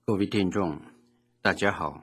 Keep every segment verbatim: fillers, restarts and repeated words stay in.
各位听众，大家好。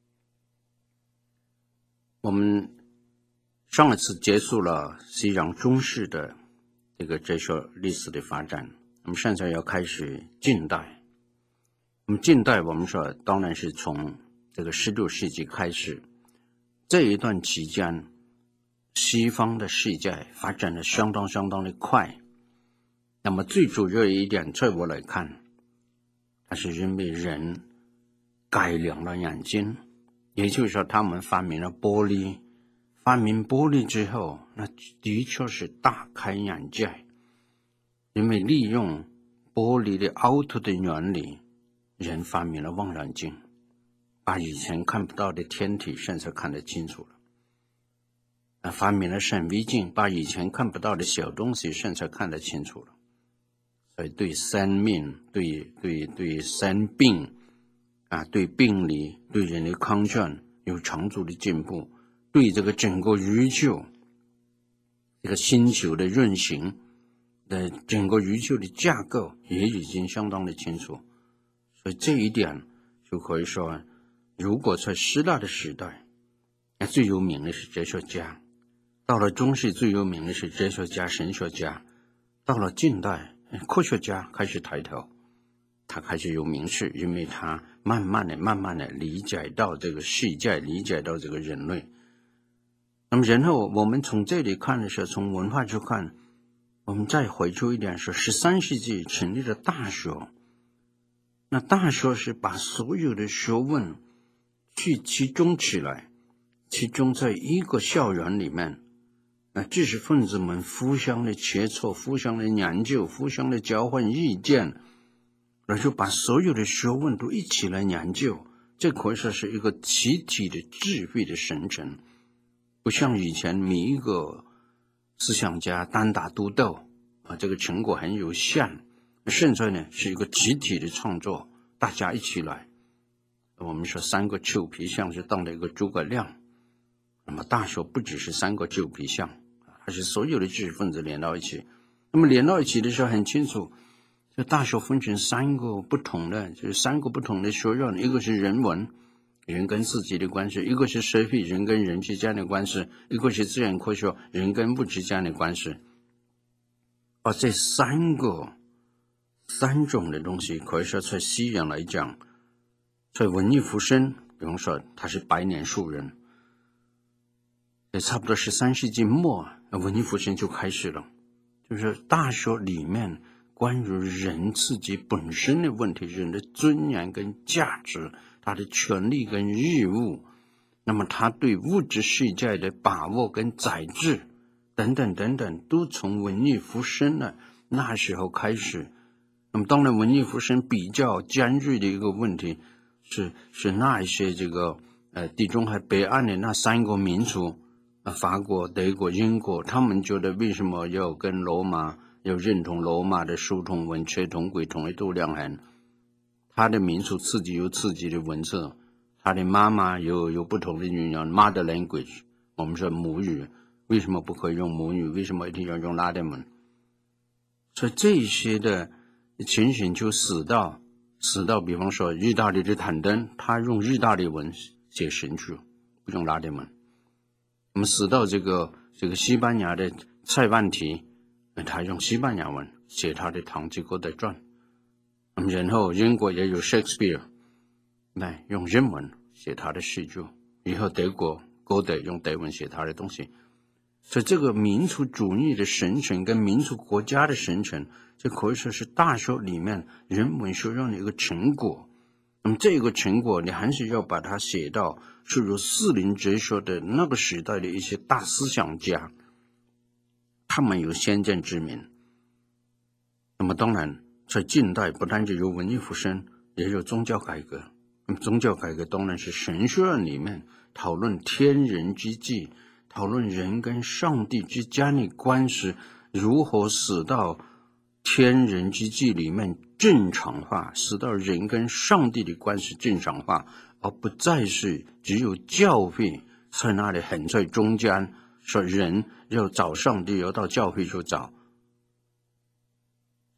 我们上一次结束了西洋中世的这个哲学历史的发展，我们现在要开始近代。那么近代我们说当然是从这个十六世纪开始，这一段期间西方的世界发展的相当相当的快。那么最主要的一点，在我来看，它是因为人改良了眼睛，也就是说他们发明了玻璃。发明玻璃之后，那的确是大开眼界，因为利用玻璃的凹凸的原理，人发明了望远镜，把以前看不到的天体现在看得清楚了。发明了显微镜，把以前看不到的小东西现在看得清楚了。所以对生命、对对对生病啊，对病理、对人的康健有长足的进步，对这个整个宇宙、这个星球的运行的整个宇宙的架构也已经相当的清楚。所以这一点就可以说，如果在希腊的时代，最有名的是哲学家；到了中世最有名的是哲学家、神学家；到了近代，科学家开始抬头，他开始有名气，因为他慢慢的、慢慢的理解到这个世界，理解到这个人类。那么然后我们从这里看的时候，从文化去看，我们再回出一点是十三世纪成立了大学。那大学是把所有的学问去集中起来，集中在一个校园里面，那知识分子们互相的切磋，互相的研究，互相的交换意见，然后就把所有的学问都一起来研究。这可以说是一个集体的智慧的形成，不像以前每一个思想家单打独斗啊，这个成果很有限。现在呢是一个集体的创作，大家一起来。我们说三个臭皮匠是当了一个诸葛亮，那么大学不只是三个臭皮匠，它是所有的知识分子连到一起。那么连到一起的时候很清楚，这大学分成三个不同的，就是三个不同的学院，一个是人文，人跟自己的关系；一个是社会，人跟人之间的关系；一个是自然科学，人跟物之间的关系。而这三个三种的东西，可以说在西洋来讲，在文艺复兴，比方说他是百年树人，也差不多十三世纪末，文艺复兴就开始了，就是大学里面关于人自己本身的问题，人的尊严跟价值，他的权利跟义务，那么他对物质世界的把握跟宰制等等等等，都从文艺复兴了那时候开始。那么当然文艺复兴比较尖锐的一个问题是是那一些这个呃地中海北岸的那三个民族，呃法国、德国、英国，他们觉得为什么要跟罗马要认同罗马的书同文、血同轨、同一度量衡？他的民族自己有自己的文字，他的妈妈有有不同的语言 ，mother language， 我们说母语，为什么不可以用母语？为什么一定要用拉丁文？所以这些的情形就死到死到，比方说意大利的坦登，他用意大利文写神曲，不用拉丁文。我们死到这个这个西班牙的塞万提，他用西班牙文写他的《堂吉诃德传》。那么然后英国也有 Shakespeare， 那用英文写他的戏剧，以后德国歌德用德文写他的东西。所以这个民族主义的形成跟民族国家的形成，这可以说是大学里面人文学院的一个成果。那么这个成果你还是要把它写到是如士林哲学的那个时代的一些大思想家，他们有先见之明。那么当然在近代不单只有文艺复兴，也有宗教改革。那么宗教改革当然是神学院里面讨论天人之际，讨论人跟上帝之间的关系如何使到天人之际里面正常化，使到人跟上帝的关系正常化，而不再是只有教会在那里横在中间，说人要找上帝要到教会去找。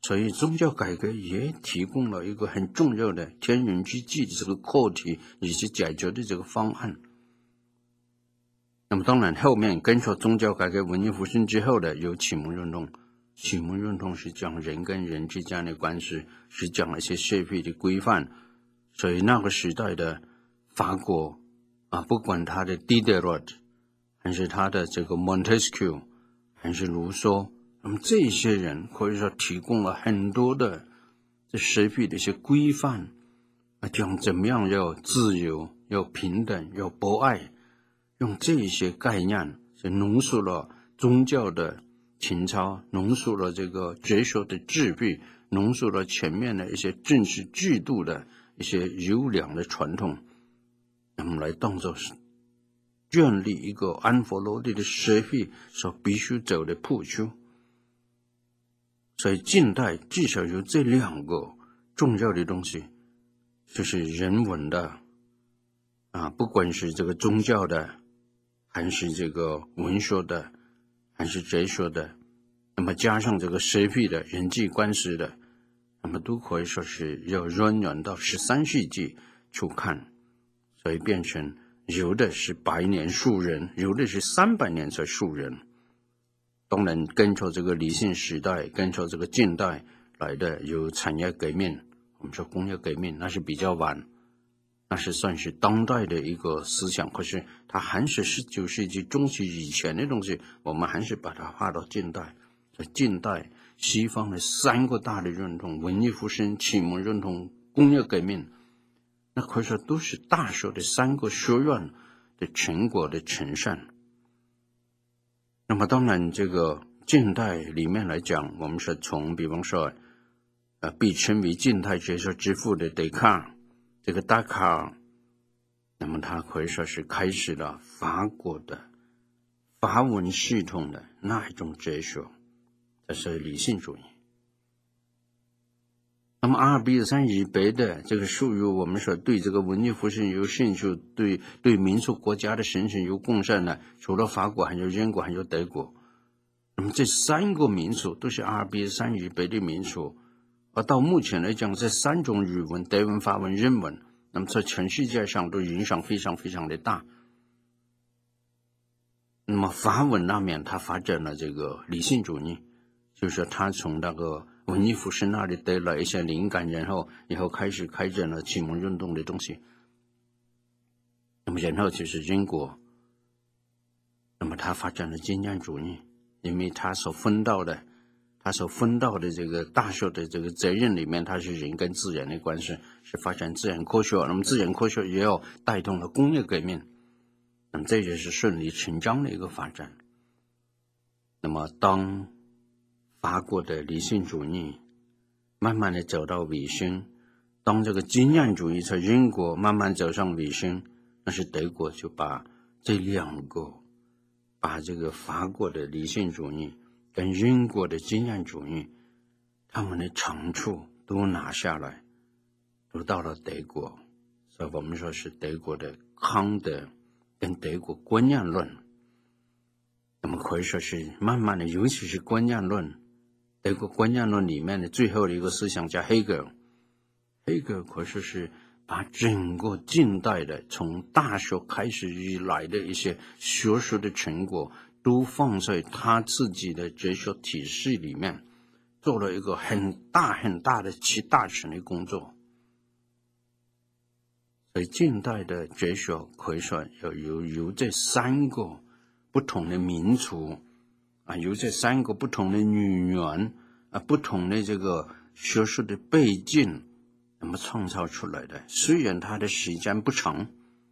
所以宗教改革也提供了一个很重要的天人之际的这个课题以及解决的这个方案。那么当然后面跟着宗教改革文艺复兴之后的有启蒙运动，启蒙运动是讲人跟人之间的关系，是讲了一些社会的规范。所以那个时代的法国啊，不管他的 Diderot 还是他的这个 Montesquieu 还是卢梭，那么这些人可以说提供了很多的这社会的一些规范啊，讲怎么样要自由，要平等，要博爱，用这些概念是浓缩了宗教的情操，浓缩了这个哲学的智慧，浓缩了前面的一些政治制度的一些优良的传统，那么来当作是建立一个安佛罗地的社会所必须走的铺丘。所以近代至少有这两个重要的东西，就是人文的啊，不管是这个宗教的，还是这个文学的，还是哲学的，那么加上这个社会的人际关系的，那么都可以说是要渊源到十三世纪去看，所以变成有的是百年树人，有的是三百年才树人。当然跟着这个理性时代，跟着这个近代来的有产业革命，我们说工业革命那是比较晚，那是算是当代的一个思想，可是它还是十九世纪中期以前的东西，我们还是把它划到近代。在近代西方的三个大的运动，文艺复兴、启蒙运动、工业革命，那可以说都是大学的三个学院的成果的呈现。那么当然这个近代里面来讲，我们是从比方说呃，被称为近代哲学之父的笛卡尔，这个笛卡尔，那么他可以说是开始了法国的法文系统的那一种哲学，这是理性主义。那么阿尔卑斯山以北的这个属于我们说对这个文艺复兴有兴趣，对对民族国家的形成有贡献的，除了法国还有英国还有德国。那么这三个民族都是阿尔卑斯山以北的民族，而到目前来讲，这三种语文，德文、法文、英文，那么在全世界上都影响非常非常的大。那么法文那面它发展了这个理性主义，就是说他从那个文艺复兴那里得了一些灵感，然后以后开始开展了启蒙运动的东西。那么然后就是英国，那么他发展了经验主义，因为他所分到的他所分到的这个大学的这个责任里面，它是人跟自然的关系，是发展自然科学，那么自然科学也要带动了工业革命，那么这也是顺理成章的一个发展。那么当法国的理性主义慢慢的走到尾声，当这个经验主义在英国慢慢走上尾声，那是德国就把这两个，把这个法国的理性主义跟英国的经验主义他们的长处都拿下来，都到了德国。所以我们说是德国的康德跟德国观念论，那么可以说是慢慢的，尤其是观念论，德国观念论里面的最后的一个思想家黑格尔，黑格尔可以说是把整个近代的从大学开始以来的一些学术的成果都放在他自己的哲学体系里面，做了一个很大很大的集大成的工作。所以近代的哲学可以说有有有这三个不同的民族啊，由这三个不同的语言啊，不同的这个学术的背景，那么创造出来的。虽然它的时间不长，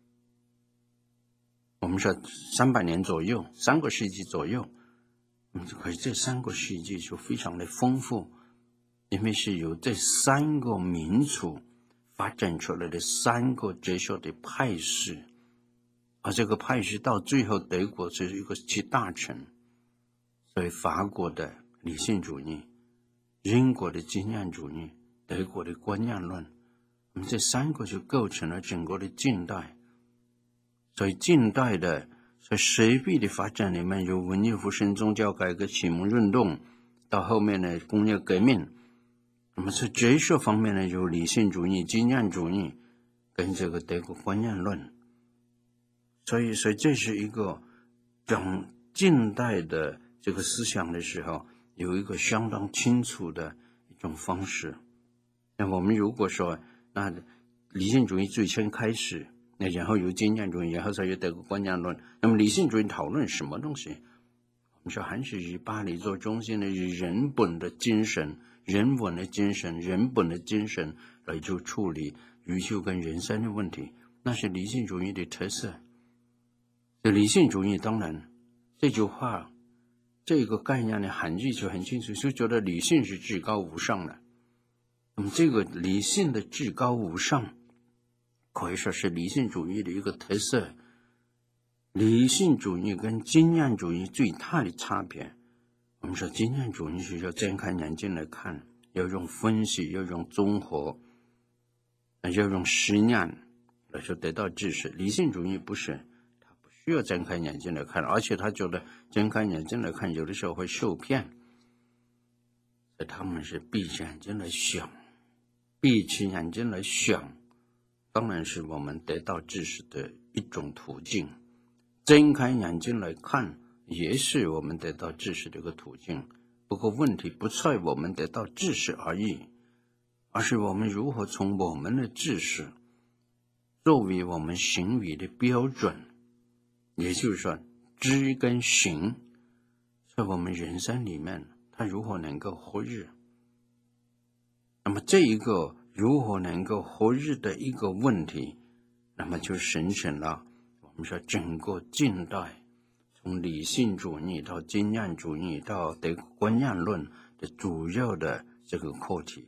我们说三百年左右，三个世纪左右，可是这三个世纪就非常的丰富，因为是由这三个民族发展出来的三个哲学的派系，而这个派系到最后德国是一个集大成。所以法国的理性主义，英国的经验主义，德国的观念论，那么这三个就构成了整个的近代。所以近代的在社会的发展里面，有文艺复兴、宗教改革、启蒙运动，到后面的工业革命， 那么在哲学方面呢，有理性主义、经验主义跟这个德国观念论。所以，所以这是一个讲近代的这个思想的时候，有一个相当清楚的一种方式。那我们如果说，那理性主义最先开始，那然后有经验主义，然后才有德国观念论。那么理性主义讨论什么东西？我们说还是以巴黎做中心的，以人本的精神、人文的精神、人本的精神来就处理宇宙跟人生的问题，那是理性主义的特色。这理性主义当然这句话这个概念的含义就很清楚，就觉得理性是至高无上的。那么这个理性的至高无上可以说是理性主义的一个特色。理性主义跟经验主义最大的差别，我们说经验主义是要睁开眼睛来看，要用分析，要用综合，要用实验来说得到知识。理性主义不是，需要睁开眼睛来看，而且他觉得睁开眼睛来看有的时候会受骗，所以他们是闭起眼睛来想，闭起眼睛来想，当然是我们得到知识的一种途径。睁开眼睛来看也是我们得到知识的一个途径，不过问题不在我们得到知识而已，而是我们如何从我们的知识作为我们行为的标准，也就是说知跟行在我们人生里面它如何能够合日。那么这一个如何能够合日的一个问题，那么就形成了我们说整个近代从理性主义到经验主义到德国观念论的主要的这个课题。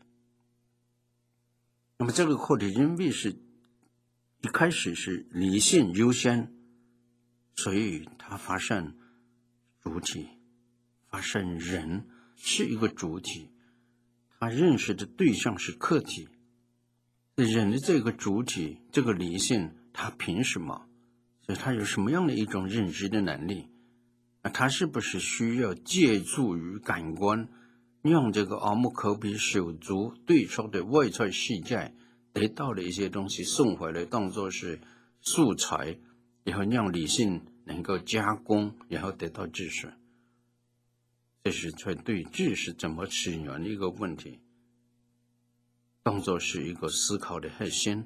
那么这个课题因为是一开始是理性优先，所以它发现主体，发现人是一个主体，他认识的对象是客体。人的这个主体，这个理性，他凭什么？所以他有什么样的一种认知的能力？那他是不是需要借助于感官，让这个耳目口鼻手足对照的外在世界得到的一些东西送回来，当作是素材，然后让理性能够加工，然后得到知识。这是在对知识怎么起源的一个问题，当作是一个思考的核心。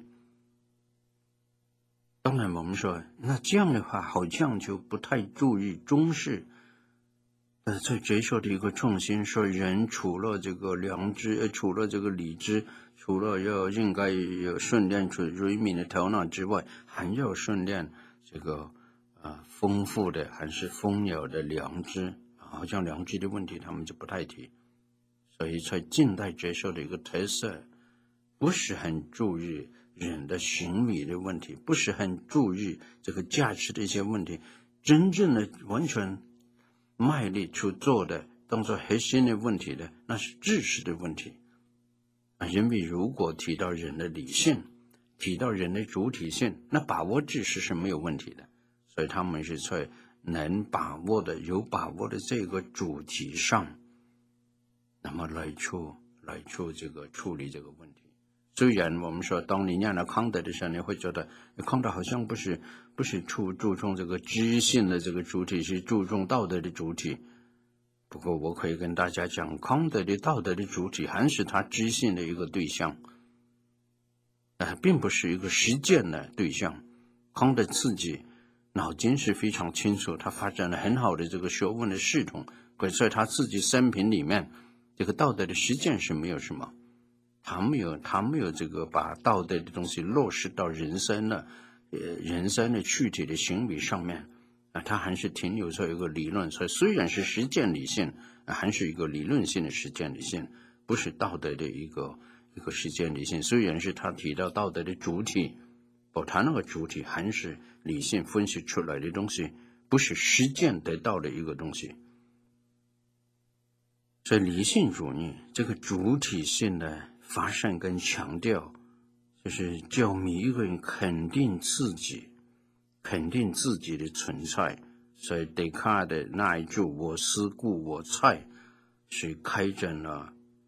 当然我们说，那这样的话好像就不太注意中式呃，在哲学的一个重心，说人除了这个良知，呃，除了这个理智，除了要应该有训练出锐敏的头脑之外，还要训练这个呃丰富的还是丰有的良知。好像良知的问题他们就不太提。所以在近代哲学的一个特色，不是很注意人的行为的问题，不是很注意这个价值的一些问题，真正的完全卖力去做的当作核心的问题的，那是知识的问题。因为如果提到人的理性，提到人的主体性，那把握知识是没有问题的。所以他们是在能把握的有把握的这个主题上，那么来处来处这个处理这个问题。虽然我们说当你念了康德的时候，你会觉得康德好像不是不是注注重这个知性的这个主体，是注重道德的主体。不过我可以跟大家讲，康德的道德的主体还是他知性的一个对象，呃，并不是一个实践的对象。康德自己脑筋是非常清楚，他发展了很好的这个学问的系统，可是在他自己生平里面，这个道德的实践是没有什么，他没有他没有这个把道德的东西落实到人生的呃人生的具体的行为上面啊，他还是停留在一个理论。所以虽然是实践理性，啊，还是一个理论性的实践理性，不是道德的一个一个实践理性。虽然是他提到道德的主体，不，他那个主体还是理性分析出来的东西，不是实践得到的一个东西。所以理性主义这个主体性的发现跟强调，就是叫每一个人肯定自己，肯定自己的存在。所以笛卡尔的那一句我思故我在，是开展了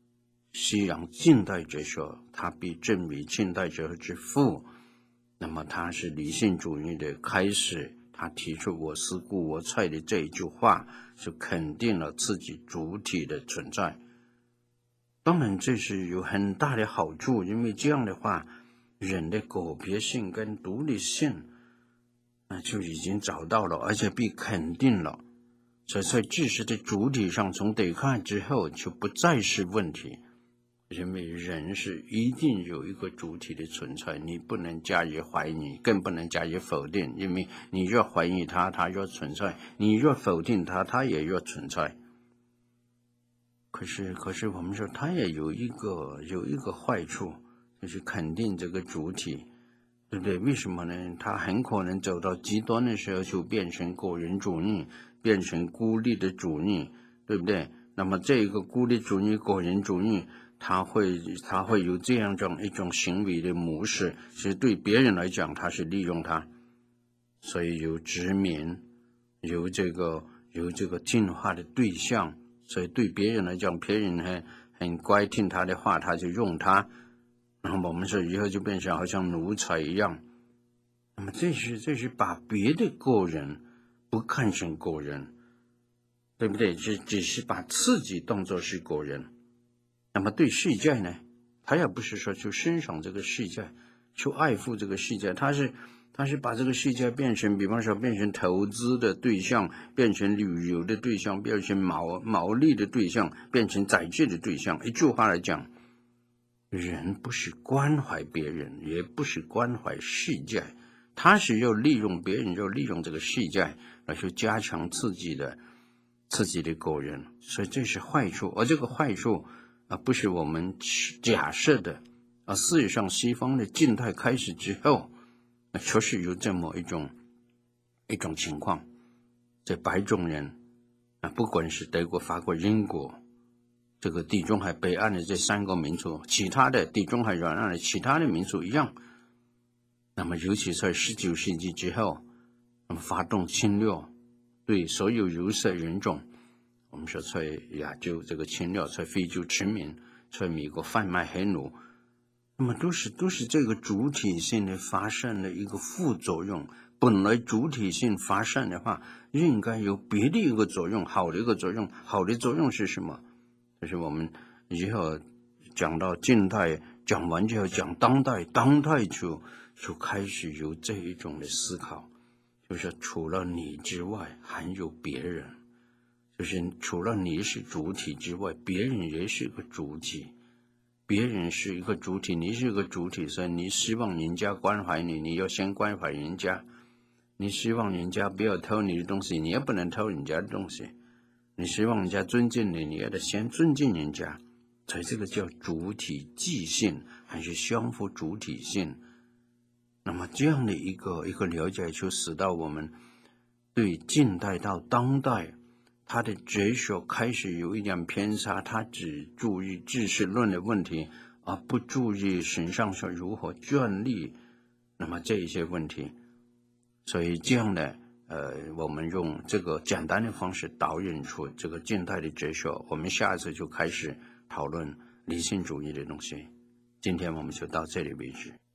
西洋近代哲学，它被证为近代哲学之父。那么他是理性主义的开始，他提出我思故我在的这一句话，就肯定了自己主体的存在。当然这是有很大的好处，因为这样的话人的个别性跟独立性那就已经找到了，而且被肯定了。所以在知识的主体上，从descartes之后就不再是问题，因为人是一定有一个主体的存在，你不能加以怀疑，更不能加以否定，因为你若怀疑它，它若存在；你若否定它，它也若存在。可是，可是我们说它也有一个有一个坏处，就是肯定这个主体，对不对？为什么呢？它很可能走到极端的时候，就变成个人主义，变成孤立的主义，对不对？那么这个孤立主义、个人主义，它会它会有这样种一种行为的模式，是对别人来讲，它是利用它，所以有殖民，有这个有这个进化的对象，所以对别人来讲，别人很很乖听他的话，他就用他，然后我们说以后就变成好像奴才一样。那么这是这是把别的个人不看成个人，对不对？只只是把自己当作是个人。那么对世界呢，他也不是说去欣赏这个世界，去爱护这个世界，他是他是把这个世界变成，比方说变成投资的对象，变成旅游的对象，变成毛毛利的对象，变成宰制的对象。一句话来讲，人不是关怀别人，也不是关怀世界，他是要利用别人，要利用这个世界来去加强自己的自己的个人，所以这是坏处。而这个坏处啊，不是我们假设的，而事实上西方的近代开始之后，那确实有这么一种一种情况，这白种人啊，不管是德国、法国、英国，这个地中海北岸的这三个民族，其他的地中海沿岸的其他的民族一样，那么尤其在十九世纪之后，那么发动侵略，对所有有色人种，我们说在亚洲这个侵略，在非洲殖民，在美国贩卖黑奴，那么都是都是这个主体性的发生的一个副作用。本来主体性发生的话，应该有别的一个作用，好的一个作用。好的作用是什么？就是我们以后讲到近代，讲完之后讲当代，当代就就开始有这一种的思考，就是除了你之外还有别人，就是除了你是主体之外，别人也是个主体，别人是一个主体，你是一个主体，所以你希望人家关怀你，你要先关怀人家；你希望人家不要偷你的东西，你也不能偷人家的东西；你希望人家尊敬你，你也得先尊敬人家。所以这个叫主体即性，还是相互主体性。那么这样的一个一个了解，就使到我们对近代到当代，他的哲学开始有一点偏差，他只注意知识论的问题，而不注意神上说如何建立那么这一些问题。所以这样的呃，我们用这个简单的方式导引出这个近代的哲学。我们下一次就开始讨论理性主义的东西。今天我们就到这里为止。